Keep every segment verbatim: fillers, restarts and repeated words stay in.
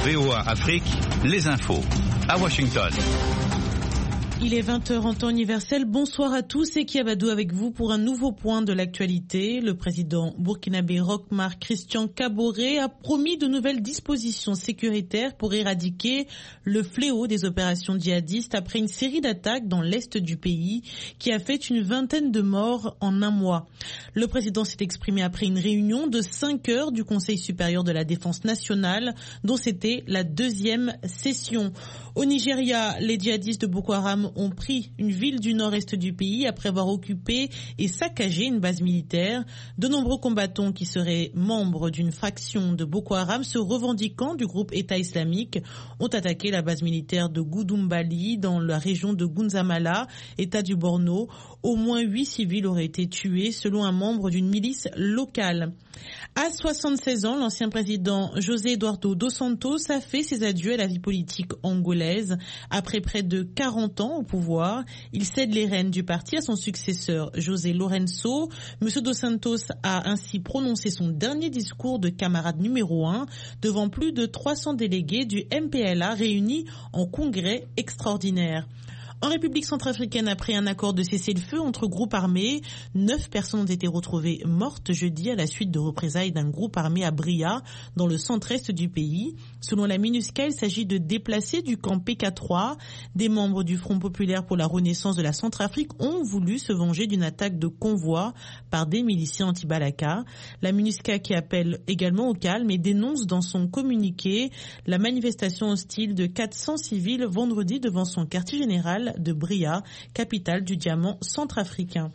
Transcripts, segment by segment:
V O A Afrique, les infos. À Washington. Il est vingt heures en temps universel. Bonsoir à tous, c'est Kiabadou avec vous pour un nouveau point de l'actualité. Le président burkinabé Roch Marc Christian Kaboré a promis de nouvelles dispositions sécuritaires pour éradiquer le fléau des opérations djihadistes après une série d'attaques dans l'est du pays qui a fait une vingtaine de morts en un mois. Le président s'est exprimé après une réunion de cinq heures du Conseil supérieur de la défense nationale, dont c'était la deuxième session. Au Nigeria, les djihadistes de Boko Haram ont pris une ville du nord-est du pays après avoir occupé et saccagé une base militaire. De nombreux combattants qui seraient membres d'une fraction de Boko Haram se revendiquant du groupe État islamique ont attaqué la base militaire de Goudumbali dans la région de Gunzamala, État du Borno. Au moins huit civils auraient été tués selon un membre d'une milice locale. À soixante-seize ans, l'ancien président José Eduardo dos Santos a fait ses adieux à la vie politique angolaise. Après près de quarante ans au pouvoir, il cède les rênes du parti à son successeur José Lourenço. Monsieur dos Santos a ainsi prononcé son dernier discours de camarade numéro un devant plus de trois cents délégués du M P L A réunis en congrès extraordinaire. En République centrafricaine, après un accord de cessez-le-feu entre groupes armés, neuf personnes ont été retrouvées mortes jeudi à la suite de représailles d'un groupe armé à Bria, dans le centre-est du pays. Selon la MINUSCA, il s'agit de déplacés du camp P K trois. Des membres du Front populaire pour la renaissance de la Centrafrique ont voulu se venger d'une attaque de convoi par des miliciens anti-Balaka. La MINUSCA, qui appelle également au calme et dénonce dans son communiqué la manifestation hostile de quatre cents civils vendredi devant son quartier général de Bria, capitale du diamant centrafricain.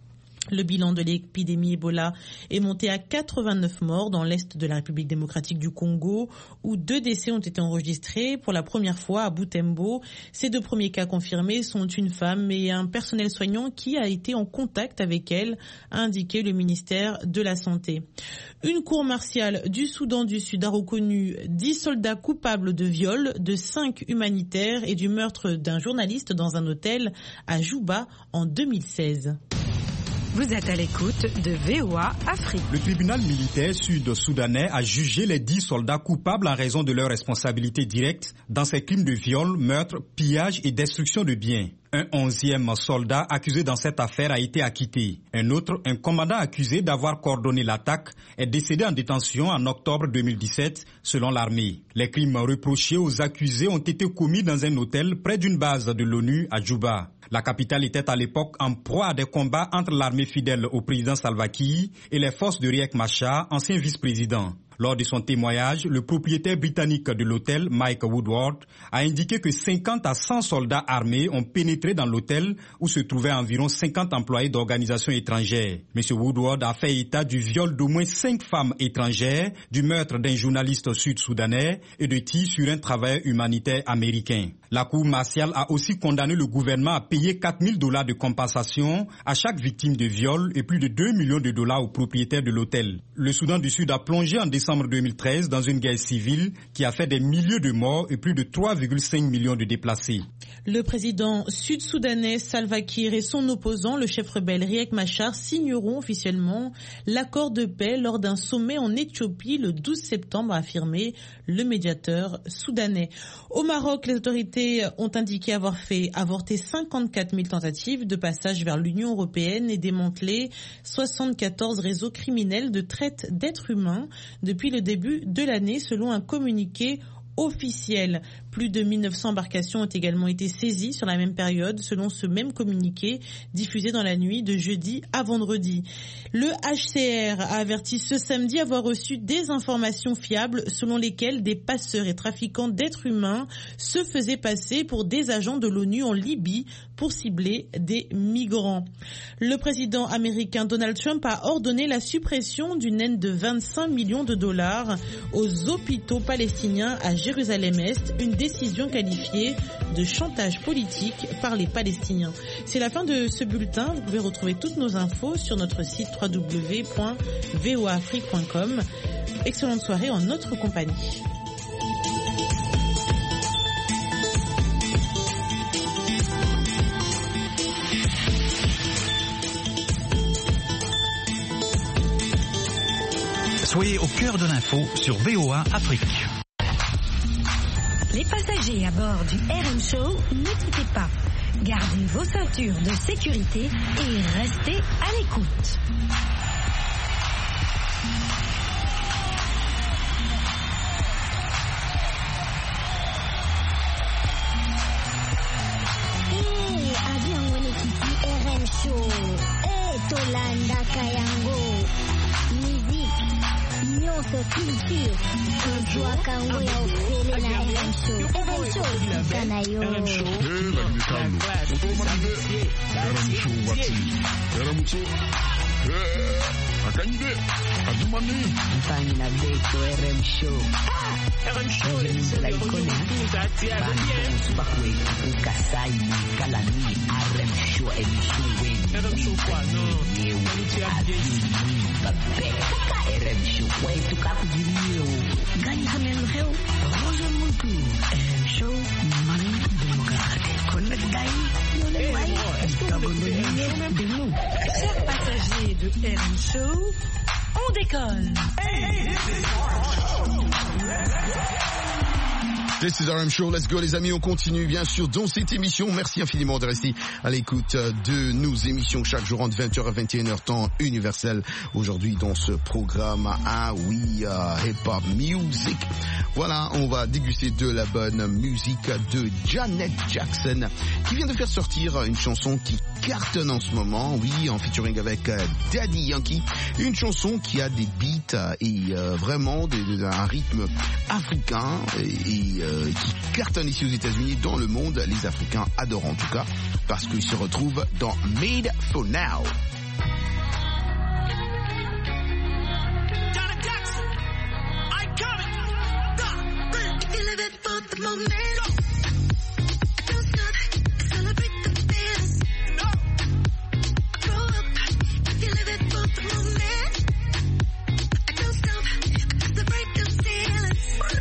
Le bilan de l'épidémie Ebola est monté à quatre-vingt-neuf morts dans l'est de la République démocratique du Congo, où deux décès ont été enregistrés pour la première fois à Butembo. Ces deux premiers cas confirmés sont une femme et un personnel soignant qui a été en contact avec elle, a indiqué le ministère de la Santé. Une cour martiale du Soudan du Sud a reconnu dix soldats coupables de viol, de cinq humanitaires et du meurtre d'un journaliste dans un hôtel à Juba en deux mille seize. Vous êtes à l'écoute de V O A Afrique. Le tribunal militaire sud-soudanais a jugé les dix soldats coupables en raison de leur responsabilité directe dans ces crimes de viol, meurtre, pillage et destruction de biens. Un onzième soldat accusé dans cette affaire a été acquitté. Un autre, un commandant accusé d'avoir coordonné l'attaque, est décédé en détention en octobre deux mille dix-sept, selon l'armée. Les crimes reprochés aux accusés ont été commis dans un hôtel près d'une base de l'ONU à Juba. La capitale était à l'époque en proie à des combats entre l'armée fidèle au président Salva Kiir et les forces de Riek Machar, ancien vice-président. Lors de son témoignage, le propriétaire britannique de l'hôtel, Mike Woodward, a indiqué que cinquante à cent soldats armés ont pénétré dans l'hôtel où se trouvaient environ cinquante employés d'organisations étrangères. M. Woodward a fait état du viol d'au moins cinq femmes étrangères, du meurtre d'un journaliste sud-soudanais et de tirs sur un travailleur humanitaire américain. La Cour martiale a aussi condamné le gouvernement à payer quatre mille dollars de compensation à chaque victime de viol et plus de deux millions de dollars aux propriétaires de l'hôtel. Le Soudan du Sud a plongé en décembre deux mille treize dans une guerre civile qui a fait des milliers de morts et plus de trois virgule cinq millions de déplacés. Le président sud-soudanais Salva Kiir et son opposant, le chef rebelle Riek Machar, signeront officiellement l'accord de paix lors d'un sommet en Éthiopie le douze septembre, a affirmé le médiateur soudanais. Au Maroc, les autorités ont indiqué avoir fait avorter cinquante-quatre mille tentatives de passage vers l'Union européenne et démantelé soixante-quatorze réseaux criminels de traite d'êtres humains depuis le début de l'année, selon un communiqué officiel. Plus de mille neuf cents embarcations ont également été saisies sur la même période, selon ce même communiqué diffusé dans la nuit de jeudi à vendredi. Le H C R a averti ce samedi avoir reçu des informations fiables selon lesquelles des passeurs et trafiquants d'êtres humains se faisaient passer pour des agents de l'ONU en Libye pour cibler des migrants. Le président américain Donald Trump a ordonné la suppression d'une aide de vingt-cinq millions de dollars aux hôpitaux palestiniens à Jérusalem-Est, une décision qualifiée de chantage politique par les Palestiniens. C'est la fin de ce bulletin. Vous pouvez retrouver toutes nos infos sur notre site w w w point v o a afrique point com. Excellente soirée en notre compagnie. Soyez au cœur de l'info sur V O A Afrique. Les passagers à bord du R M Show, ne quittez pas. Gardez vos ceintures de sécurité et restez à l'écoute. Eh, avion mwenyekiti R M Show. Eh, Tolanda Kayango. Musique, nyonso culture. Kujua kango ya ofele na R M Show. R M Show, sana yo. R M Show. Eh, la Gritano. R M Show wati. R M Show. Eh, akanyide. Adumani. Mfanye na beto R M Show. R M Show. Nje la ikone. Bantu subakwe. Ukasai. Kalani. R M Show. Emission wen. R M Show kwa no. Yewe. Adumani. Babek. R M Show. Wai tukakujirio. Gani kamenu heo. Roger Muntu. R M Show. Mani. Demokrate. Connect dai. Yole wai. Chers passagers de R M Show, on décolle. This is R M Show, let's go les amis, on continue bien sûr dans cette émission. Merci infiniment de rester à l'écoute de nos émissions chaque jour entre vingt heures et vingt et une heures temps universel. Aujourd'hui dans ce programme, ah oui, uh, Hip Hop Music. Voilà, on va déguster de la bonne musique de Janet Jackson qui vient de faire sortir une chanson qui cartonne en ce moment, oui, en featuring avec uh, Daddy Yankee. Une chanson qui a des beats et uh, vraiment des, des, un rythme africain et, et uh, qui cartonne ici aux États-Unis, dans le monde. Les Africains adorent en tout cas parce qu'ils se retrouvent dans Made for Now. Janet Jackson, I come. You live it for the moment. Don't stop, celebrate the feels. No. Grow up, if you live it for the moment. Don't stop, celebrate the feelings.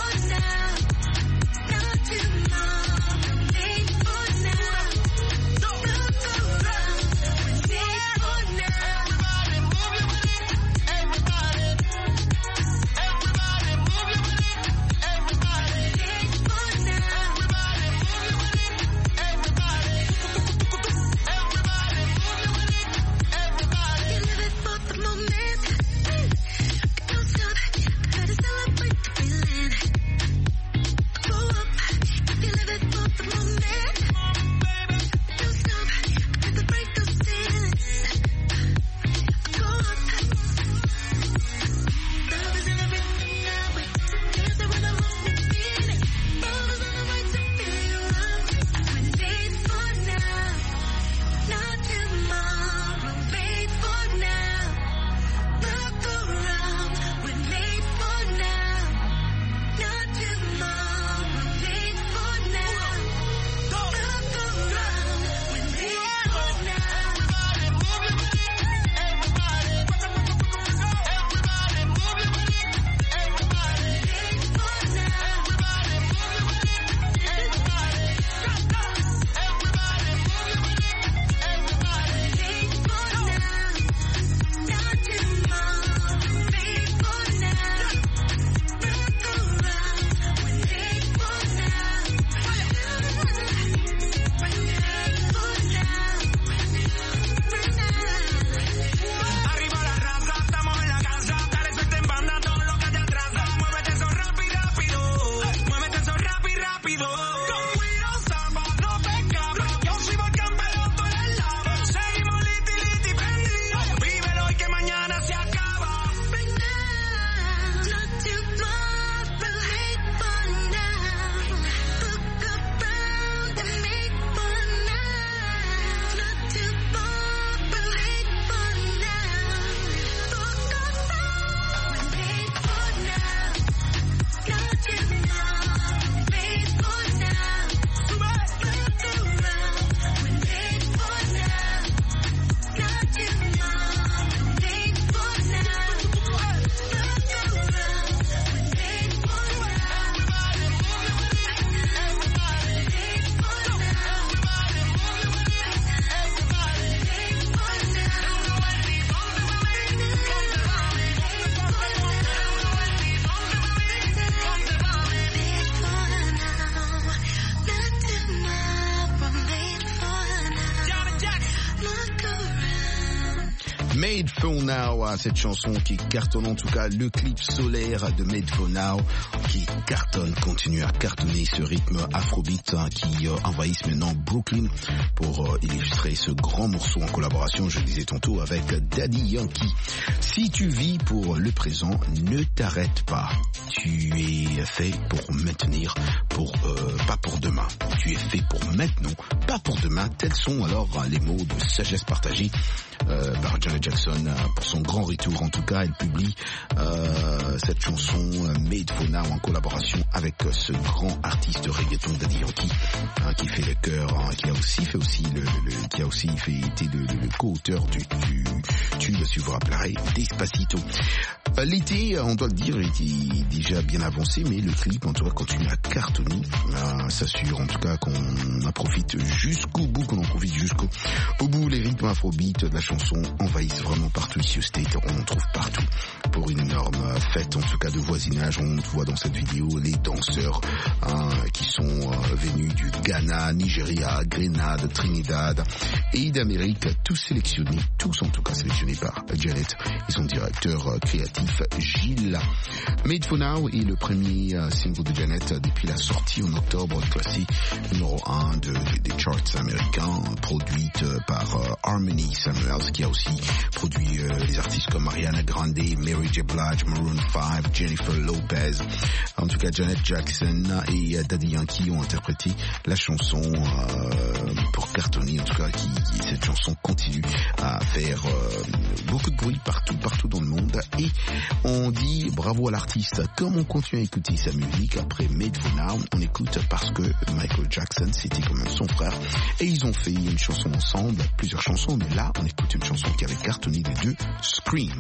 No. Made for Now, cette chanson qui cartonne, en tout cas le clip solaire de Made for Now qui cartonne, continue à cartonner, ce rythme afrobeat hein, qui euh, envahisse maintenant Brooklyn pour euh, illustrer ce grand morceau en collaboration, je le disais tantôt, avec Daddy Yankee. Si tu vis pour le présent, ne t'arrête pas. Tu es fait pour maintenir, pour euh, pas pour demain. Tu es fait pour maintenant, pas pour demain. Tels sont alors les mots de sagesse partagée euh, par Janet Jackson euh, pour son grand retour. En tout cas, elle publie euh, cette chanson euh, Made for Now en collaboration avec euh, ce grand artiste reggaeton Daddy Yankee hein, qui fait le cœur, hein, qui a aussi fait aussi le, le, le qui a aussi fait été le, le, le co-auteur du du tube, si vous vous rappellerez, Despacito. Euh, l'été, on doit le dire, était déjà bien avancé, mais le clip en tout cas continue à cartonner. Euh, s'assure en tout cas qu'on en profite jusqu'au bout, qu'on en profite jusqu'au au bout. Les rythmes afrobeat de la chanson envahissent vraiment partout ici au State, on en trouve partout pour une énorme fête en tout cas de voisinage. On voit dans cette vidéo les danseurs hein, qui sont euh, venus du Ghana, Nigeria, Grenade, Trinidad et d'Amérique, tous sélectionnés, tous en tout cas sélectionnés par Janet et son directeur euh, créatif Gilles. Made for Now est le premier euh, single de Janet depuis la sortie en octobre, classé numéro un de, de, des charts américains, produite euh, par euh, Harmony Samuels, qui a aussi produit euh, les artistes comme Mariana Grande, Mary J. Blige, Maroon five, Jennifer Lopez. En tout cas, Janet Jackson et euh, Daddy Yankee ont interprété la chanson euh, pour cartonner. En tout cas, qui, qui, cette chanson continue à faire euh, beaucoup de bruit partout, partout dans le monde. Et on dit bravo à l'artiste. Comme on continue à écouter sa musique après Made for Now, on écoute parce que Michael Jackson, c'était quand même son frère. Et ils ont fait une chanson ensemble, plusieurs chansons, mais là, on écoute une chanson qui avait cartonné les deux, Scream.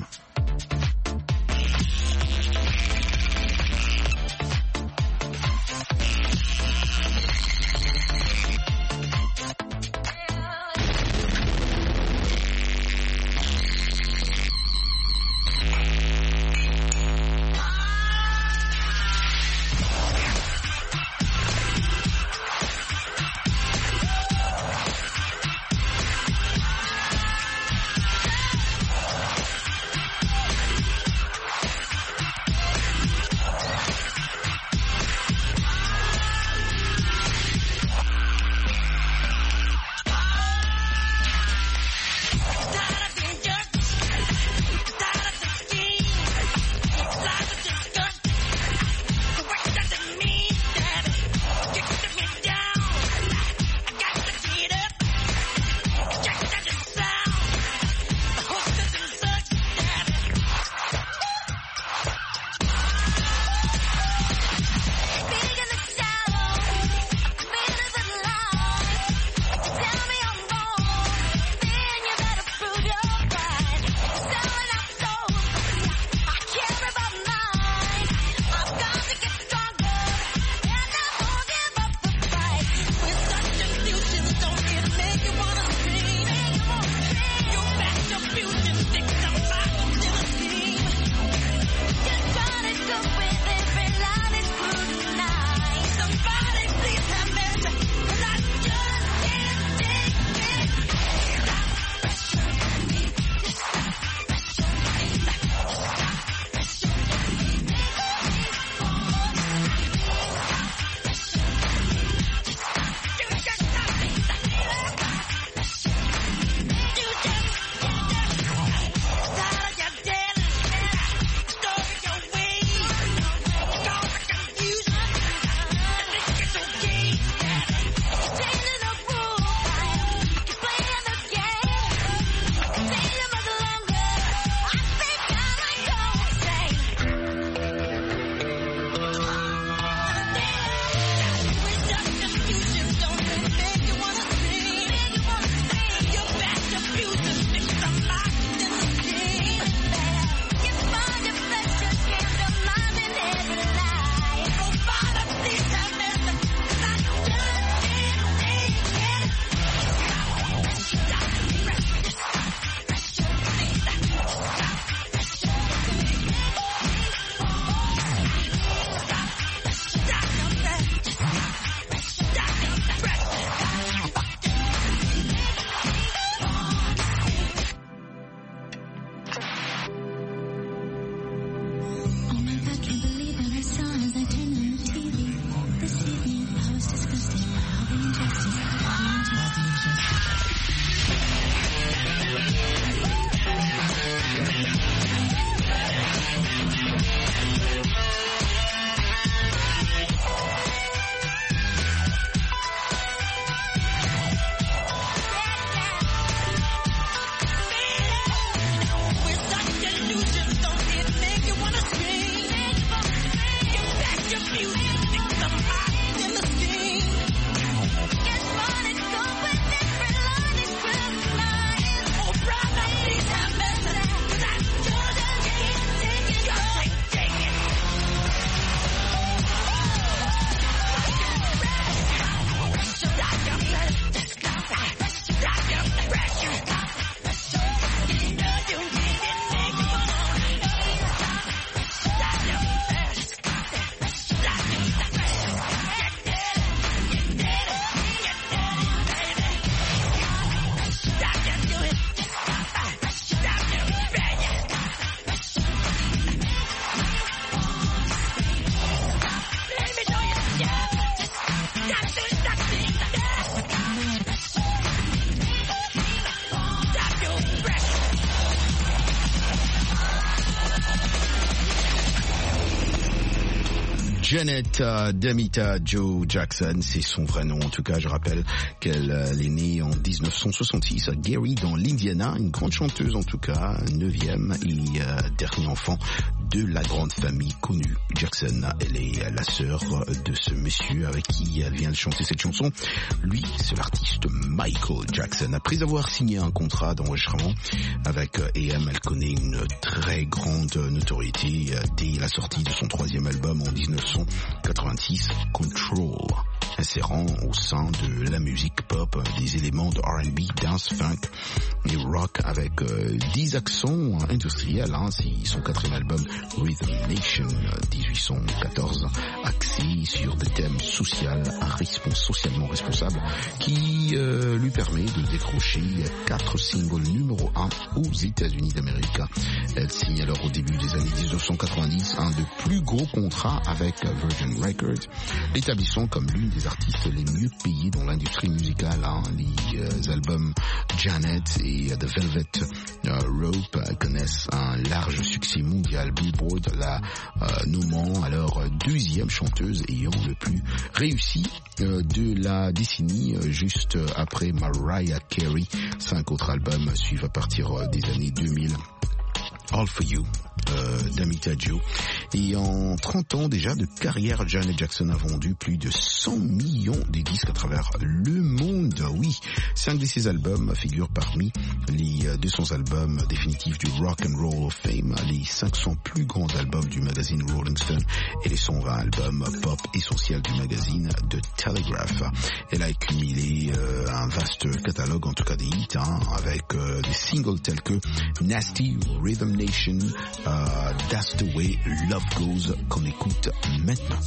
Janet uh, Damita Jo Jackson, c'est son vrai nom. En tout cas, je rappelle qu'elle uh, est née en dix-neuf cent soixante-six à Gary dans l'Indiana, une grande chanteuse en tout cas, neuvième et uh, dernier enfant de la grande famille connue Jackson. Elle est la sœur de ce monsieur avec qui elle vient de chanter cette chanson. Lui, c'est l'artiste Michael Jackson. Après avoir signé un contrat d'enregistrement avec A M, elle connaît une très grande notoriété dès la sortie de son troisième album en dix-neuf cent quatre-vingt-six, Control, insérant au sein de la musique pop des éléments de R and B, dance, funk et rock avec euh, dix accents industriels. Hein, c'est son quatrième album Rhythm Nation dix-huit cent quatorze, axé sur des thèmes sociaux, respons- socialement responsables, qui euh, lui permet de décrocher quatre singles numéro un aux États-Unis d'Amérique. Elle signe alors au début des années dix-neuf cent quatre-vingt-dix un des plus gros contrats avec Virgin Records, l'établissant comme l'une des artistes les mieux payés dans l'industrie musicale. Hein. Les euh, albums Janet et The Velvet euh, Rope euh, connaissent un large succès mondial. Billboard la euh, nommant alors deuxième chanteuse ayant le plus réussi euh, de la décennie, euh, juste après Mariah Carey. Cinq autres albums suivent à partir euh, des années deux mille. All For You, euh, Damita Jo. Et en trente ans déjà de carrière, Janet Jackson a vendu plus de cent millions de disques à travers le monde. Oui, cinq de ses albums figurent parmi les deux cents albums définitifs du Rock and Roll of Fame, les cinq cents plus grands albums du magazine Rolling Stone et les cent vingt albums pop essentiels du magazine The Telegraph. Elle a accumulé euh, un vaste catalogue, en tout cas des hits, hein, avec euh, des singles tels que Nasty, Rhythm Nation, uh, That's the Way Love Goes, qu'on écoute maintenant.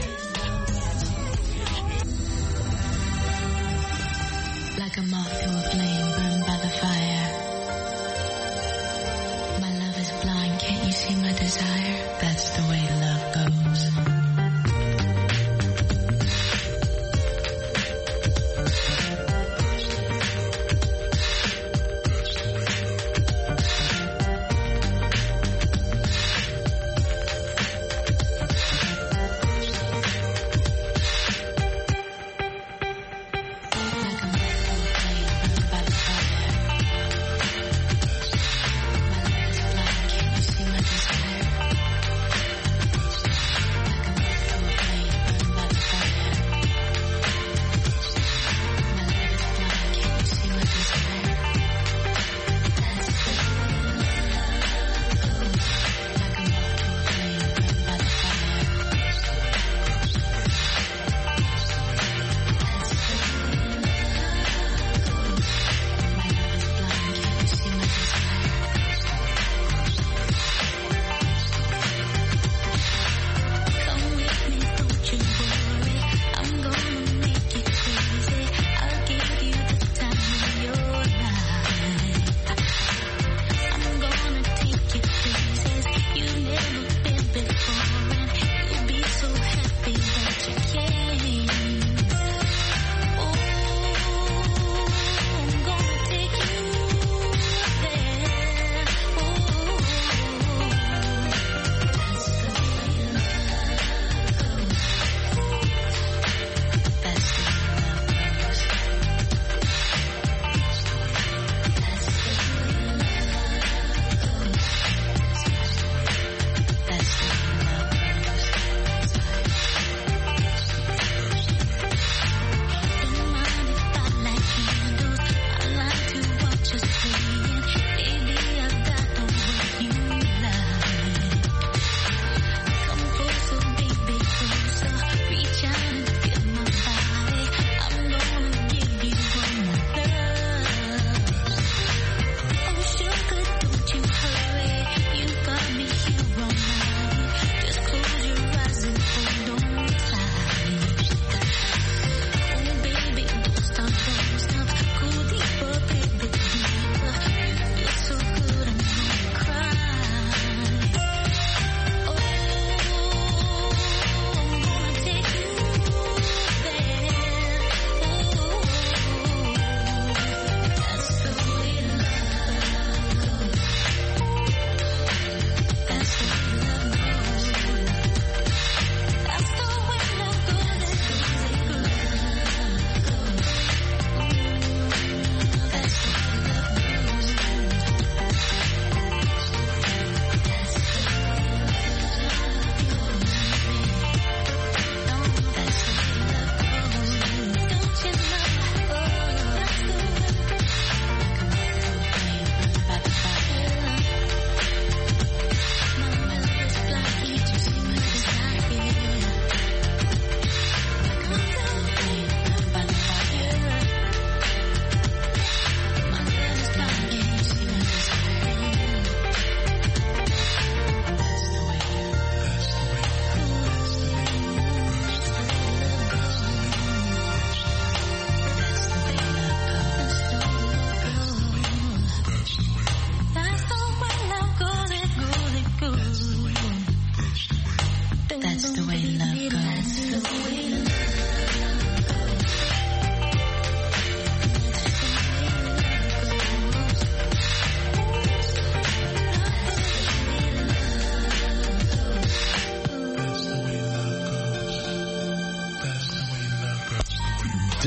Like a moth to a flame burned by the fire. My love is blind, can't you see my desire? That's the way love goes. Desire.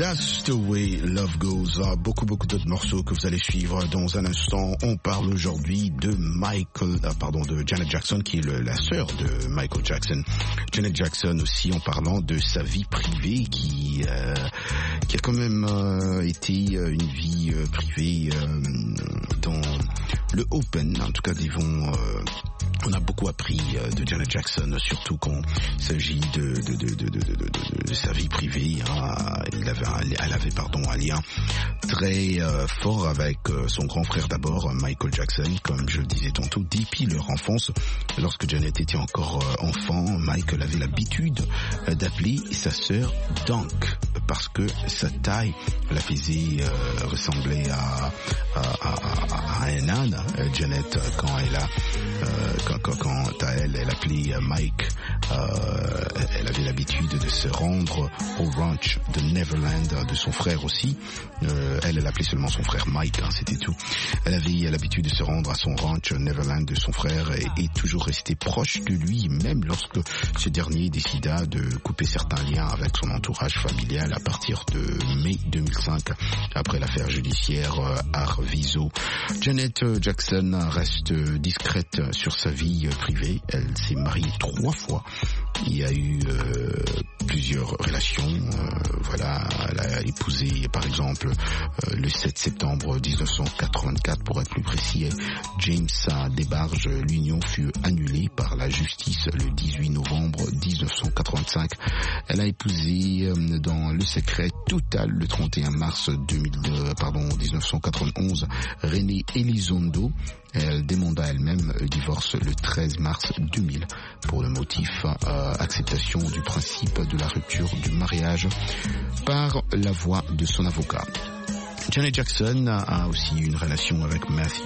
That's the way love goes. Ah, beaucoup, beaucoup d'autres morceaux que vous allez suivre dans un instant. On parle aujourd'hui de Michael, ah, pardon, de Janet Jackson, qui est le, la sœur de Michael Jackson. Janet Jackson aussi, en parlant de sa vie privée, qui, euh, qui a quand même euh, été euh, une vie euh, privée euh, dans le open, en tout cas, disons. Euh, On a beaucoup appris euh, de Janet Jackson, surtout quand il s'agit de, de, de, de, de, de, de, de sa vie privée. Hein. Elle avait, un, elle avait pardon, un lien très euh, fort avec euh, son grand frère d'abord, Michael Jackson, comme je le disais tantôt, depuis leur enfance. Lorsque Janet était encore euh, enfant, Michael avait l'habitude euh, d'appeler sa sœur Dunk, parce que sa taille la faisait euh, ressembler à, à, à, à un âne. Janet, quand elle a... Euh, Quand, quand, quand à elle, elle appelait Mike, euh, elle avait l'habitude de se rendre au ranch de Neverland de son frère aussi. Euh, elle, elle appelait seulement son frère Mike, hein, c'était tout. Elle avait l'habitude de se rendre à son ranch Neverland de son frère et, et toujours rester proche de lui, même lorsque ce dernier décida de couper certains liens avec son entourage familial à partir de mai deux mille cinq, après l'affaire judiciaire euh, Arvizo. Janet Jackson reste discrète sur sa vie privée. Elle s'est mariée trois fois. Il y a eu euh, plusieurs relations. Euh, voilà, elle a épousé, par exemple, euh, le sept septembre dix-neuf cent quatre-vingt-quatre, pour être plus précis, James Debarge. L'union fut annulée par la justice le dix-huit novembre dix-neuf cent quatre-vingt-cinq. Elle a épousé euh, dans le secret total le trente et un mars deux mille deux, pardon, dix-neuf cent quatre-vingt-onze, René Elizondo. Elle demanda elle-même le divorce le treize mars deux mille pour le motif euh, acceptation du principe de la rupture du mariage par la voix de son avocat. Janet Jackson a aussi une relation avec Matthew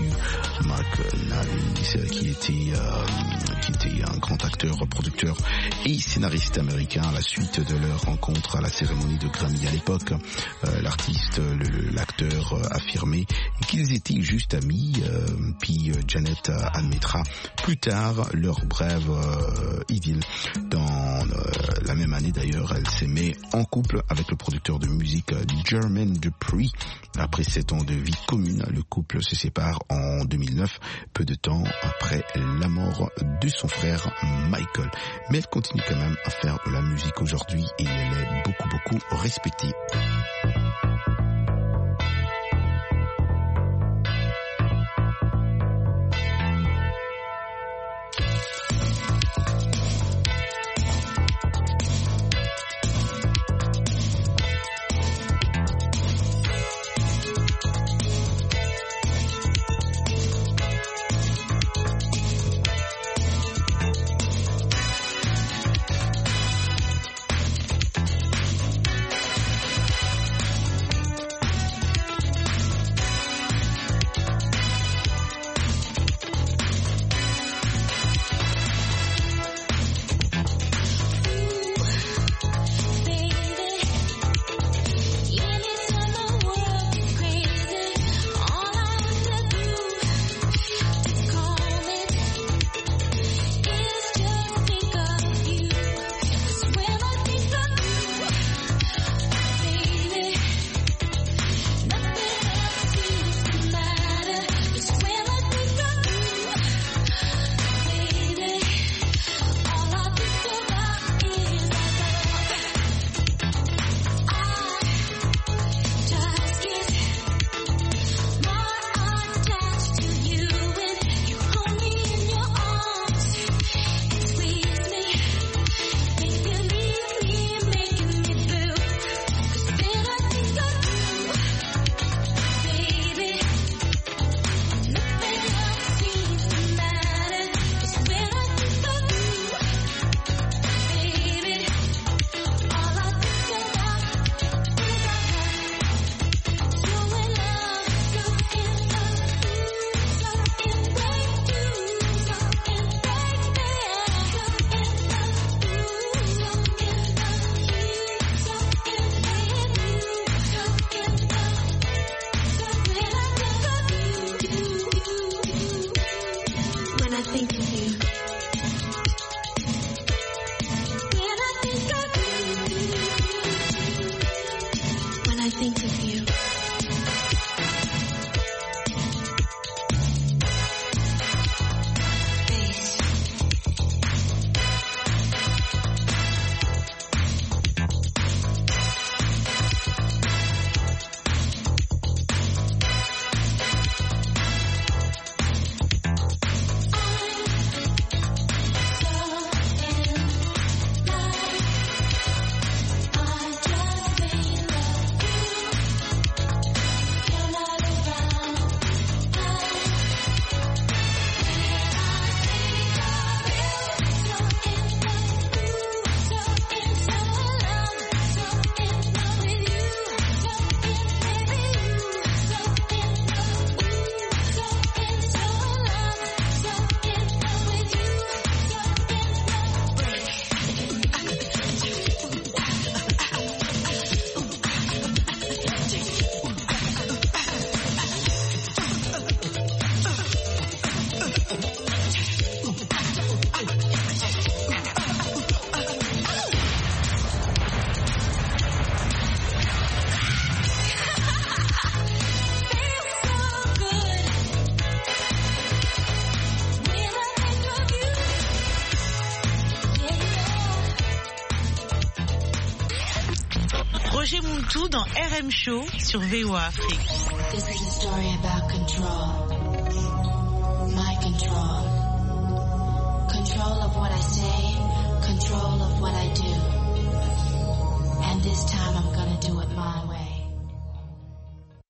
McNally, qui était euh, qui était un grand acteur, producteur et scénariste américain. À la suite de leur rencontre à la cérémonie de Grammy à l'époque, euh, l'artiste, le, l'acteur euh, affirmait qu'ils étaient juste amis. Euh, puis euh, Janet euh, admettra plus tard leur brève euh, idylle. Dans euh, la même année d'ailleurs, elle s'est mise en couple avec le producteur de musique euh, Jermaine Dupri. Après sept ans de vie commune, le couple se sépare en deux mille neuf, peu de temps après la mort de son frère Michael. Mais elle continue quand même à faire de la musique aujourd'hui et elle est beaucoup beaucoup respectée. tout dans R M Show sur V O A Afrique. This is a story about control. My control. Control of what I say, control of what I do. And this time I'm gonna do it my way.